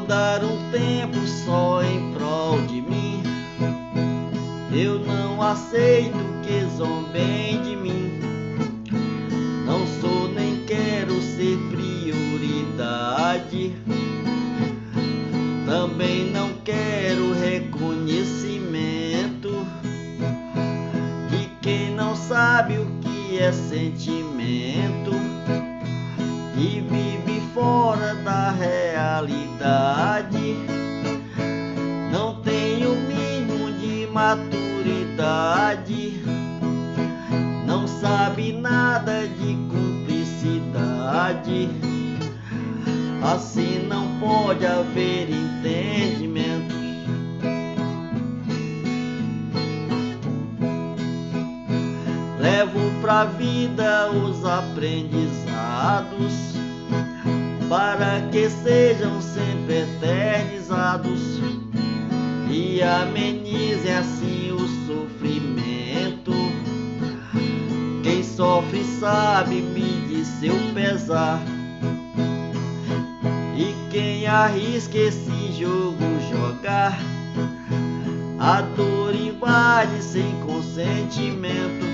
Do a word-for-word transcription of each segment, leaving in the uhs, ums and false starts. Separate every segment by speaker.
Speaker 1: dar um tempo só em prol de mim. Eu não aceito que zombem de mim. Não sou nem quero ser prioridade. Também não quero reconhecimento de quem não sabe o que é sentimento e vive fora da realidade. Não tem o mínimo de maturidade, não sabe nada de cumplicidade. Assim não pode haver entendimento. Levo pra vida os aprendizados, para que sejam sempre eternizados e amenizem assim o sofrimento. Quem sofre sabe medir seu pesar, e quem arrisca esse jogo jogar, a dor invade sem consentimento.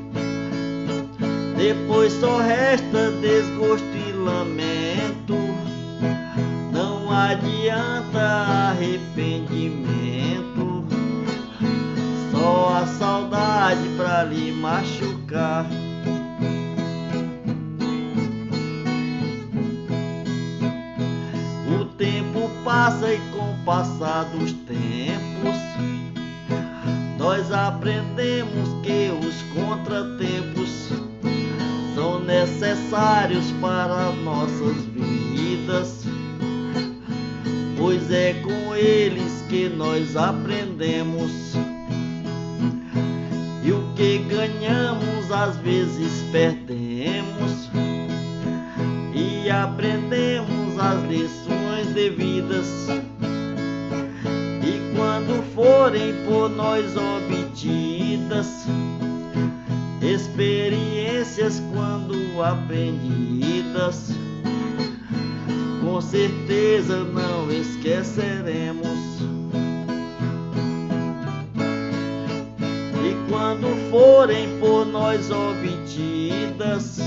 Speaker 1: Depois só resta desgosto e lamento. Não adianta arrependimento, só a saudade pra lhe machucar. O tempo passa e com o passar dos tempos nós aprendemos que os contratempos são necessários para nossas vidas, pois é com eles que nós aprendemos. E o que ganhamos às vezes perdemos, e aprendemos as lições devidas. E quando forem por nós obtidas, experiências quando aprendidas, com certeza não esqueceremos. E quando forem por nós obtidas,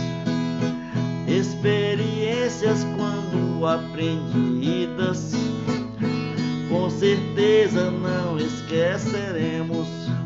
Speaker 1: experiências quando aprendidas, com certeza não esqueceremos.